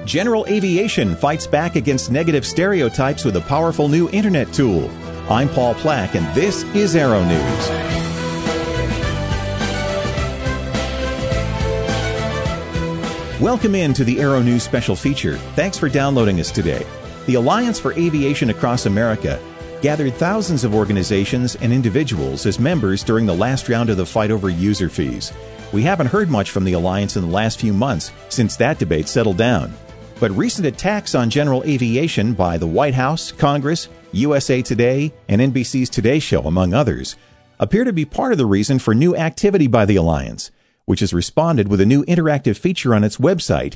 General Aviation fights back against negative stereotypes with a powerful new internet tool. I'm Paul Plack, and this is Aero News. Welcome in to the Aero News special feature. Thanks for downloading us today. The Alliance for Aviation Across America gathered thousands of organizations and individuals as members during the last round of the fight over user fees. We haven't heard much from the Alliance in the last few months since that debate settled down. But recent attacks on general aviation by the White House, Congress, USA Today, and NBC's Today Show, among others, appear to be part of the reason for new activity by the Alliance, which has responded with a new interactive feature on its website,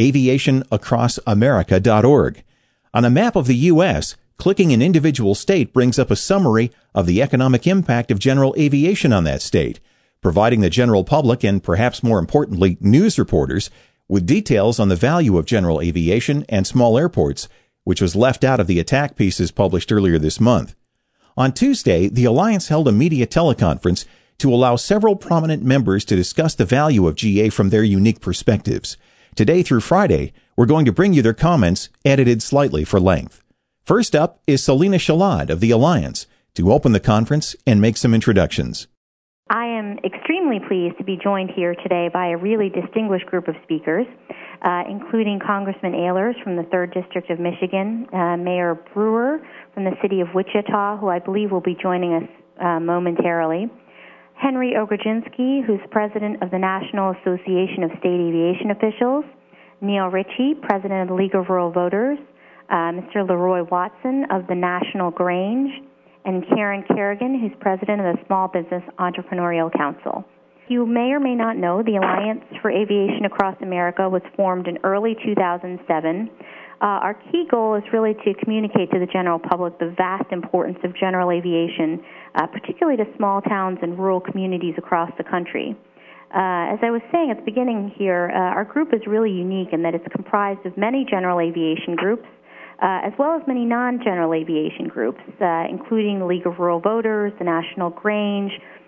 aviationacrossamerica.org. On a map of the U.S., clicking an individual state brings up a summary of the economic impact of general aviation on that state, providing the general public and, perhaps more importantly, news reporters with details on the value of general aviation and small airports, which was left out of the attack pieces published earlier this month. On Tuesday, the Alliance held a media teleconference to allow several prominent members to discuss the value of GA from their unique perspectives. Today through Friday, we're going to bring you their comments, edited slightly for length. First up is Selina Shalad of the Alliance to open the conference and make some introductions. I am extremely pleased to be joined here today by a really distinguished group of speakers, including Congressman Ehlers from the 3rd District of Michigan, Mayor Brewer from the city of Wichita, who I believe will be joining us momentarily, Henry Ogrodziński, who's president of the National Association of State Aviation Officials, Neil Ritchie, president of the League of Rural Voters, Mr. Leroy Watson of the National Grange, and Karen Kerrigan, who's president of the Small Business Entrepreneurial Council. You may or may not know the Alliance for Aviation Across America was formed in early 2007. Our key goal is really to communicate to the general public the vast importance of general aviation, particularly to small towns and rural communities across the country. As I was saying at the beginning here, our group is really unique in that it's comprised of many general aviation groups, as well as many non-general aviation groups, including the League of Rural Voters, the National Grange,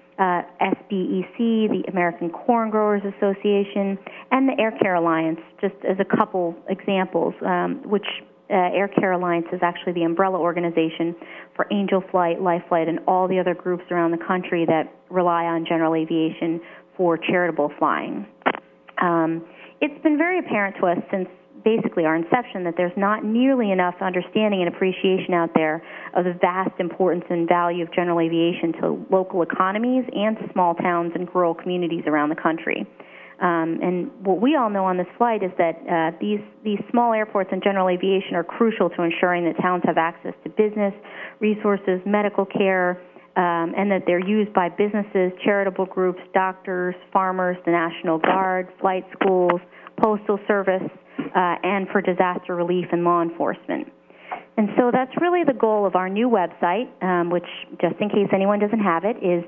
SBEC, the American Corn Growers Association, and the Air Care Alliance, just as a couple examples, which Air Care Alliance is actually the umbrella organization for Angel Flight, Life Flight, and all the other groups around the country that rely on general aviation for charitable flying. It's been very apparent to us since basically our inception that there's not nearly enough understanding and appreciation out there of the vast importance and value of general aviation to local economies and to small towns and rural communities around the country. And what we all know on this flight is that these small airports and general aviation are crucial to ensuring that towns have access to business, resources, medical care, and that they're used by businesses, charitable groups, doctors, farmers, the National Guard, flight schools, Postal Service, and for disaster relief and law enforcement. And so that's really the goal of our new website, which, just in case anyone doesn't have it, is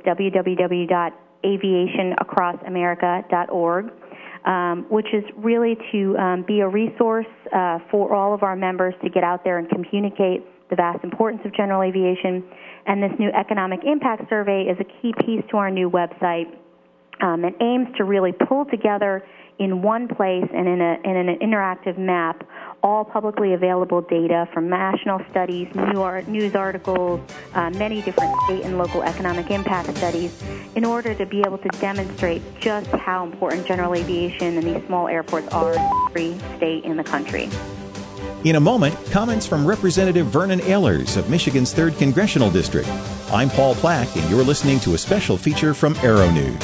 www.aviationacrossamerica.org, which is really to be a resource for all of our members to get out there and communicate the vast importance of general aviation. And this new economic impact survey is a key piece to our new website. It aims to really pull together in one place and in an interactive map all publicly available data from national studies, news articles, many different state and local economic impact studies, in order to be able to demonstrate just how important general aviation and these small airports are in every state in the country. In a moment, comments from Representative Vernon Ehlers of Michigan's 3rd Congressional District. I'm Paul Plack, and you're listening to a special feature from Aero News.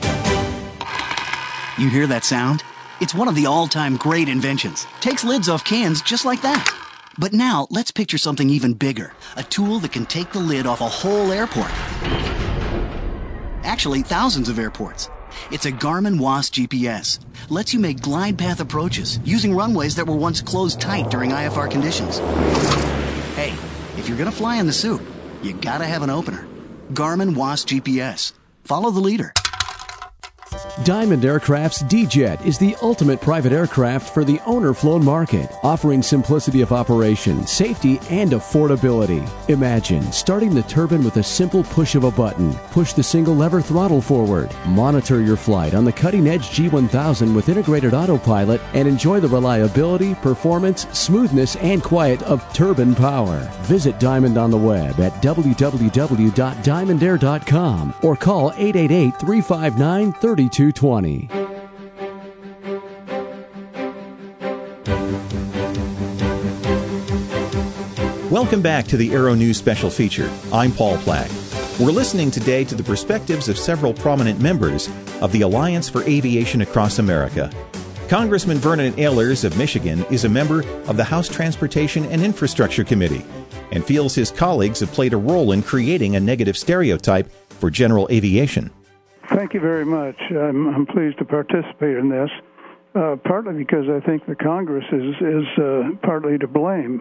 You hear that sound? It's one of the all-time great inventions. Takes lids off cans just like that. But now, let's picture something even bigger. A tool that can take the lid off a whole airport. Actually, thousands of airports. It's a Garmin WAAS GPS. Lets you make glide path approaches using runways that were once closed tight during IFR conditions. Hey, if you're gonna fly in the suit, you gotta have an opener. Garmin WAAS GPS. Follow the leader. Diamond Aircraft's D-Jet is the ultimate private aircraft for the owner-flown market, offering simplicity of operation, safety, and affordability. Imagine starting the turbine with a simple push of a button. Push the single lever throttle forward. Monitor your flight on the cutting-edge G1000 with integrated autopilot and enjoy the reliability, performance, smoothness, and quiet of turbine power. Visit Diamond on the web at www.diamondair.com or call 888-359-3220. Welcome back to the Aero News Special Feature. I'm Paul Plack. We're listening today to the perspectives of several prominent members of the Alliance for Aviation Across America. Congressman Vernon Ehlers of Michigan is a member of the House Transportation and Infrastructure Committee and feels his colleagues have played a role in creating a negative stereotype for general aviation. Thank you very much. I'm pleased to participate in this, partly because I think the Congress is partly to blame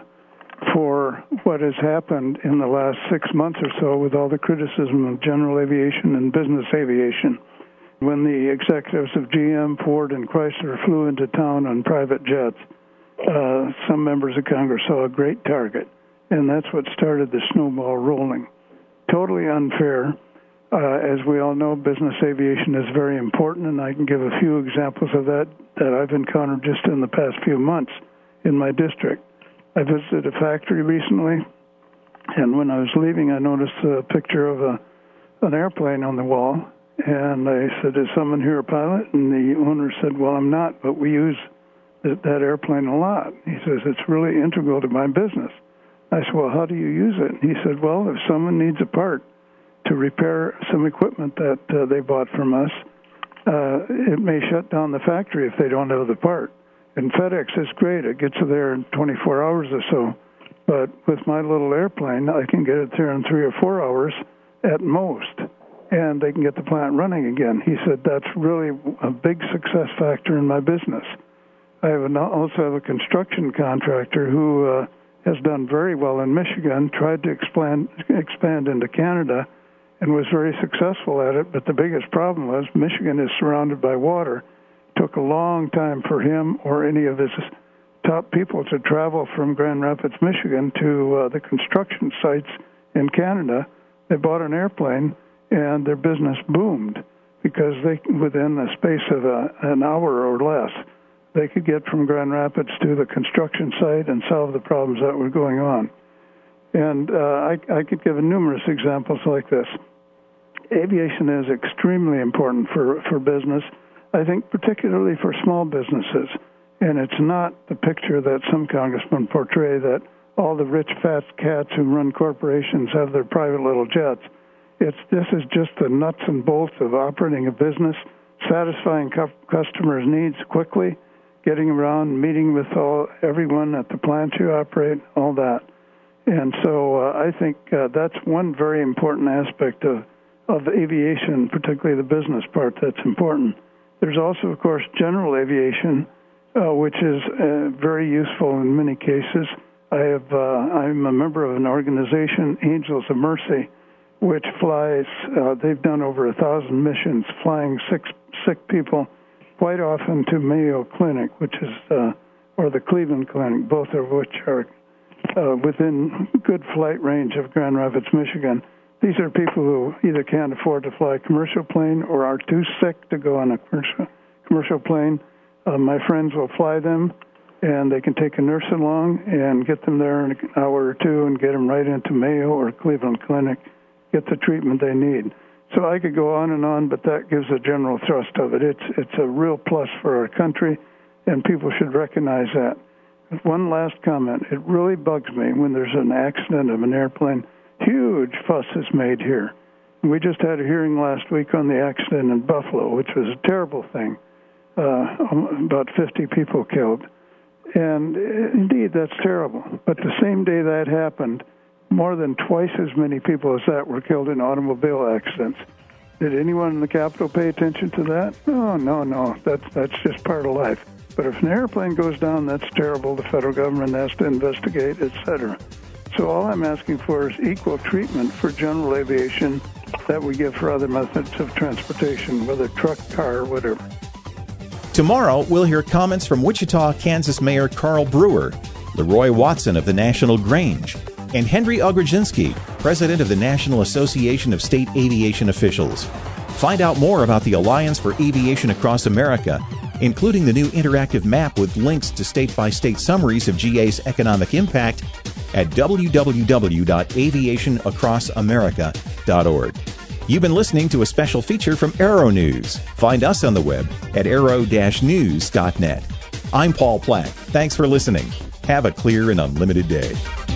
for what has happened in the last 6 months or so with all the criticism of general aviation and business aviation. When the executives of GM, Ford, and Chrysler flew into town on private jets, some members of Congress saw a great target, and that's what started the snowball rolling. Totally unfair. As we all know, business aviation is very important, and I can give a few examples of that I've encountered just in the past few months in my district. I visited a factory recently, and when I was leaving, I noticed a picture of an airplane on the wall, and I said, "Is someone here a pilot?" And the owner said, "Well, I'm not, but we use that airplane a lot." He says, "It's really integral to my business." I said, "Well, how do you use it?" And he said, "Well, if someone needs a part to repair some equipment that they bought from us, it may shut down the factory if they don't have the part. And FedEx is great. It gets it there in 24 hours or so. But with my little airplane, I can get it there in 3 or 4 hours at most, and they can get the plant running again." He said, "That's really a big success factor in my business." I also have a construction contractor who has done very well in Michigan, tried to expand into Canada, and was very successful at it, but the biggest problem was Michigan is surrounded by water. It took a long time for him or any of his top people to travel from Grand Rapids, Michigan to the construction sites in Canada. They bought an airplane, and their business boomed because within the space of an hour or less, they could get from Grand Rapids to the construction site and solve the problems that were going on. And I could give numerous examples like this. Aviation is extremely important for business, I think particularly for small businesses. And it's not the picture that some congressmen portray, that all the rich fat cats who run corporations have their private little jets. This is just the nuts and bolts of operating a business, satisfying customers' needs quickly, getting around, meeting with everyone at the plant you operate, all that. And so I think that's one very important aspect of aviation, particularly the business part, that's important. There's also, of course, general aviation, which is very useful in many cases. I'm a member of an organization, Angels of Mercy, which flies, they've done over 1,000 missions, flying sick people quite often to Mayo Clinic, which is, or the Cleveland Clinic, both of which are within good flight range of Grand Rapids, Michigan. These are people who either can't afford to fly a commercial plane or are too sick to go on a commercial plane. My friends will fly them, and they can take a nurse along and get them there in an hour or two and get them right into Mayo or Cleveland Clinic, get the treatment they need. So I could go on, but that gives a general thrust of it. It's a real plus for our country, and people should recognize that. One last comment. It really bugs me when there's an accident of an airplane. Huge fuss is made here. We just had a hearing last week on the accident in Buffalo, which was a terrible thing. About 50 people killed. And indeed, that's terrible. But the same day that happened, more than twice as many people as that were killed in automobile accidents. Did anyone in the Capitol pay attention to that? No. That's just part of life. But if an airplane goes down, that's terrible. The federal government has to investigate, etc. So all I'm asking for is equal treatment for general aviation that we give for other methods of transportation, whether truck, car, or whatever. Tomorrow, we'll hear comments from Wichita, Kansas Mayor Carl Brewer, Leroy Watson of the National Grange, and Henry Ogrodzinski, president of the National Association of State Aviation Officials. Find out more about the Alliance for Aviation Across America, including the new interactive map with links to state-by-state summaries of GA's economic impact at www.aviationacrossamerica.org. You've been listening to a special feature from Aero News. Find us on the web at aero-news.net. I'm Paul Platt. Thanks for listening. Have a clear and unlimited day.